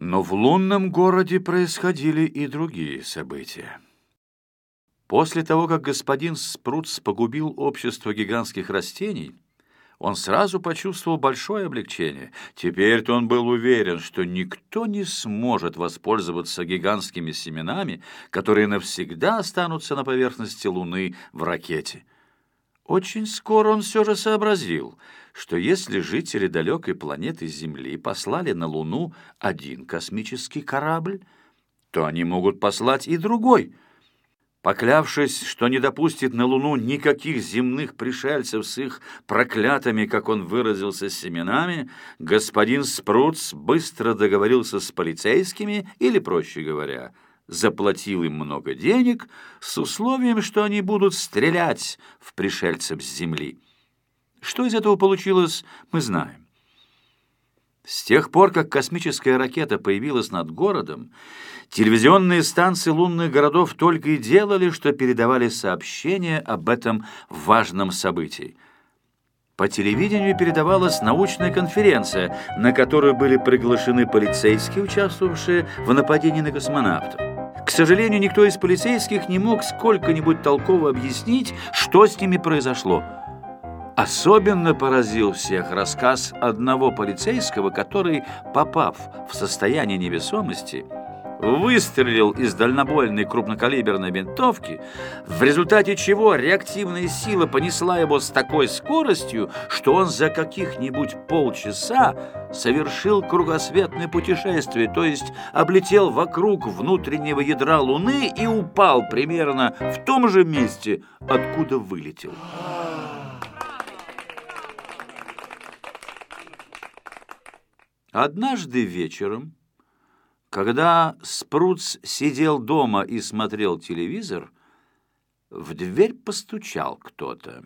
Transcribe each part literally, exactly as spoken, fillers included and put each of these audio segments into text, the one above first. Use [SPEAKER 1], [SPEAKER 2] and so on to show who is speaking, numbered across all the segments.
[SPEAKER 1] Но в лунном городе происходили и другие события. После того, как господин Спрутс погубил общество гигантских растений, он сразу почувствовал большое облегчение. Теперь-то он был уверен, что никто не сможет воспользоваться гигантскими семенами, которые навсегда останутся на поверхности Луны в ракете. Очень скоро он все же сообразил, что если жители далекой планеты Земли послали на Луну один космический корабль, то они могут послать и другой. Поклявшись, что не допустит на Луну никаких земных пришельцев с их проклятыми, как он выразился, семенами, господин Спрутс быстро договорился с полицейскими, или, проще говоря, заплатил им много денег с условием, что они будут стрелять в пришельцев с Земли. Что из этого получилось, мы знаем. С тех пор, как космическая ракета появилась над городом, телевизионные станции лунных городов только и делали, что передавали сообщения об этом важном событии. По телевидению передавалась научная конференция, на которую были приглашены полицейские, участвовавшие в нападении на космонавтов. К сожалению, никто из полицейских не мог сколько-нибудь толково объяснить, что с ними произошло. Особенно поразил всех рассказ одного полицейского, который, попав в состояние невесомости, выстрелил из дальнобойной крупнокалиберной винтовки, в результате чего реактивная сила понесла его с такой скоростью, что он за каких-нибудь полчаса совершил кругосветное путешествие, то есть облетел вокруг внутреннего ядра Луны и упал примерно в том же месте, откуда вылетел. Однажды вечером, когда Спрутс сидел дома и смотрел телевизор, в дверь постучал кто-то.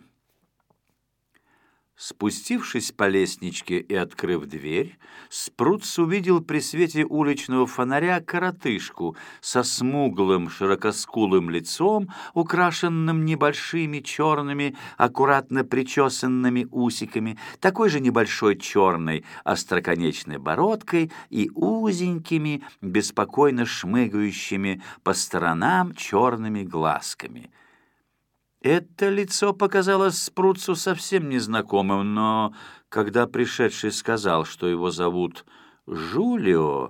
[SPEAKER 1] Спустившись по лестничке и открыв дверь, Спрутс увидел при свете уличного фонаря коротышку со смуглым широкоскулым лицом, украшенным небольшими черными, аккуратно причесанными усиками, такой же небольшой черной остроконечной бородкой и узенькими, беспокойно шмыгающими по сторонам черными глазками. Это лицо показалось Спрутсу совсем незнакомым, но когда пришедший сказал, что его зовут Жулио,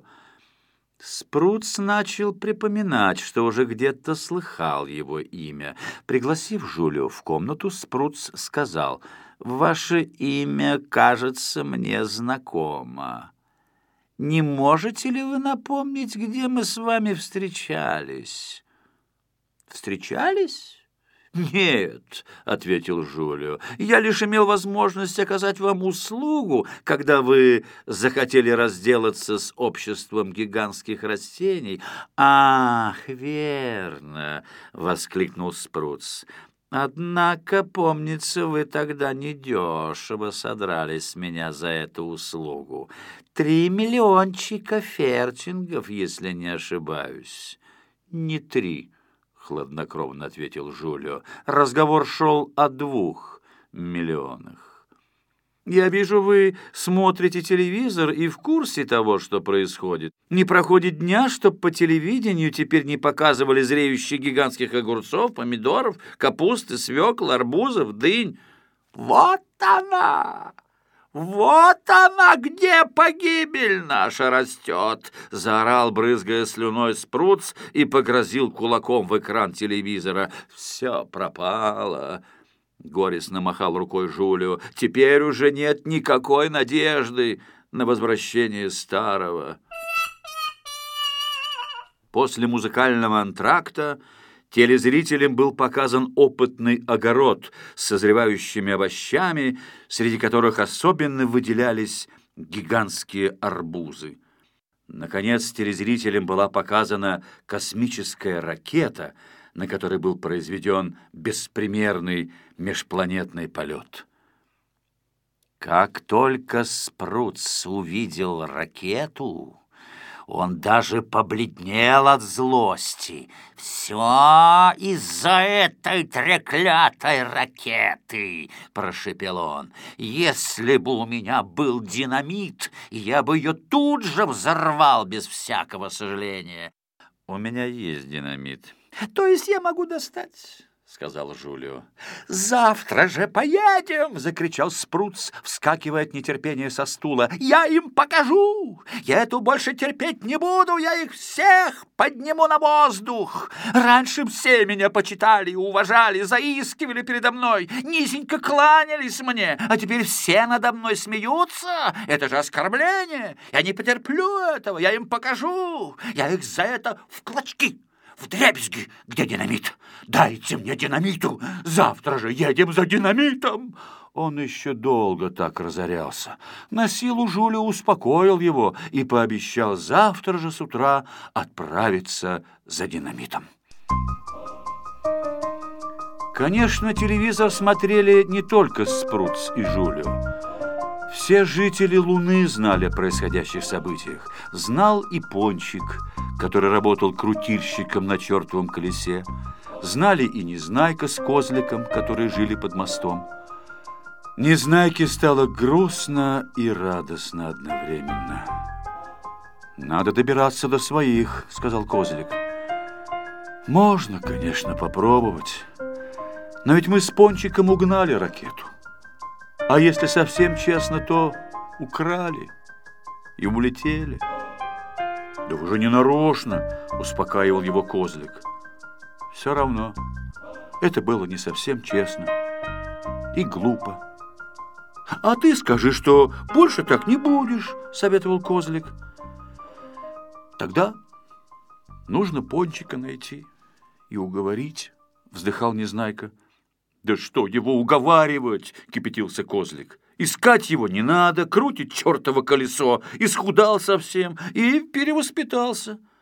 [SPEAKER 1] Спрутс начал припоминать, что уже где-то слыхал его имя. Пригласив Жулио в комнату, Спрутс сказал: «Ваше имя кажется мне знакомо. Не можете ли вы напомнить, где мы с вами встречались?» «Встречались?» «Нет», — ответил Жулио, — «я лишь имел возможность оказать вам услугу, когда вы захотели разделаться с обществом гигантских растений». «Ах, верно», — воскликнул Спрутс. «Однако, помнится, вы тогда недешево содрали с меня за эту услугу. Три миллиончика фертингов, если не ошибаюсь». «Не три», — хладнокровно ответил Жулио. «Разговор шел о двух миллионах». «Я вижу, вы смотрите телевизор и в курсе того, что происходит. Не проходит дня, чтоб по телевидению теперь не показывали зреющих гигантских огурцов, помидоров, капусты, свекла, арбузов, дынь». «Вот она! Вот она, где погибель наша растет!» — заорал, брызгая слюной, Спрутс и погрозил кулаком в экран телевизора. «Все пропало!» — горестно махал рукой Жулио. «Теперь уже нет никакой надежды на возвращение старого». После музыкального антракта телезрителям был показан опытный огород с созревающими овощами, среди которых особенно выделялись гигантские арбузы. Наконец, телезрителям была показана космическая ракета, на которой был произведен беспримерный межпланетный полет. Как только Спрутс увидел ракету,
[SPEAKER 2] Он даже побледнел от злости. «Все из-за этой треклятой ракеты!» — прошепел он. «Если бы у меня был динамит, я бы ее тут же взорвал без всякого сожаления».
[SPEAKER 1] «У меня есть динамит».
[SPEAKER 2] «То есть я могу достать?» — сказал Жулио. «Завтра же поедем!» — закричал Спруц, вскакивая от нетерпения со стула. «Я им покажу! Я эту больше терпеть не буду! Я их всех подниму на воздух! Раньше все меня почитали, уважали, заискивали передо мной, низенько кланялись мне, а теперь все надо мной смеются! Это же оскорбление! Я не потерплю этого! Я им покажу! Я их за это в клочки!» «Вдребезги! Где динамит? Дайте мне динамиту! Завтра же едем за динамитом!»
[SPEAKER 1] Он еще долго так разорялся. На силу Жулио успокоил его и пообещал завтра же с утра отправиться за динамитом. Конечно, телевизор смотрели не только Спруц и Жулио. Все жители Луны знали о происходящих событиях. Знал и Пончик, который работал крутильщиком на чертовом колесе. Знали и Незнайка с Козликом, которые жили под мостом. Незнайке стало грустно и радостно одновременно. «Надо добираться до своих», — сказал Козлик. «Можно, конечно, попробовать. Но ведь мы с Пончиком угнали ракету. А если совсем честно, то украли и улетели». «Да уже не нарочно», — успокаивал его Козлик. «Все равно, это было не совсем честно и глупо». «А ты скажи, что больше так не будешь», — советовал Козлик. «Тогда нужно Пончика найти и уговорить», — вздыхал Незнайка. «Да что его уговаривать?» — кипятился Козлик. «Искать его не надо, крутит чертово колесо, исхудал совсем и перевоспитался.